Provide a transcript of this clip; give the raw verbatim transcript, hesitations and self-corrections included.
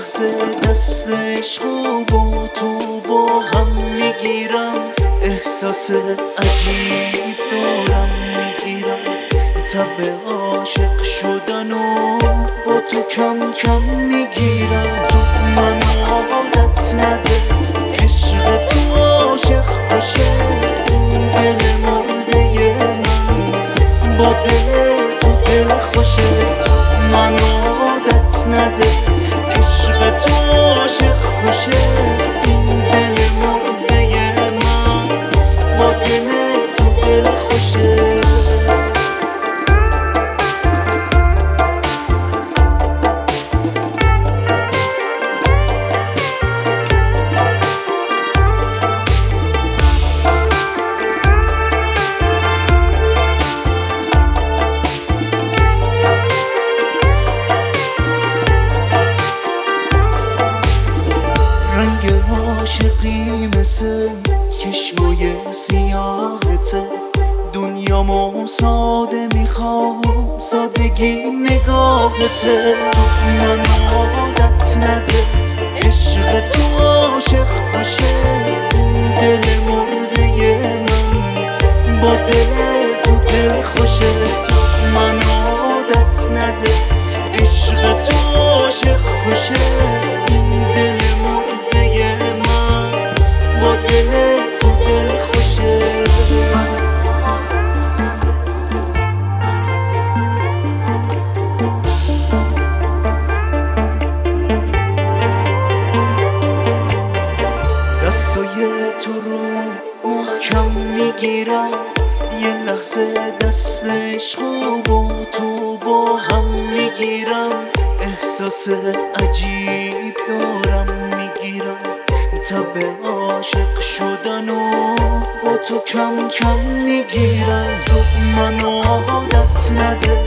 لحظه دست عشقو با تو با هم میگیرم، احساس عجیب دارم میگیرم، تب عاشق شدن و با تو کم کم میگیرم. تو من عادت نده عشق تو عاشق کشه، این دل مرده من با دل تو دل خوشه. تو من عادت نده عشق تو عاشق کشه، این دل مرده من با دل تو دل خوشه. رنگ عاشقی مثل چشمای سیاهته، دنیامو ساده میخوام سادگی نگاهته. تو من عادت نده عشق تو عاشق کشه، این دل مرده من با دل تو دل خوشه. تو من عادت نده عشق تو عاشق کشه، این دل با دل تو دل خوشه. دستای تو رو محکم میگیرم، یه لحظه دست عشقو با تو با هم میگیرم، احساس عجیب دارم میگیرم، تب عاشق شدن و با تو کم کم میگیرم. تو من عادت نده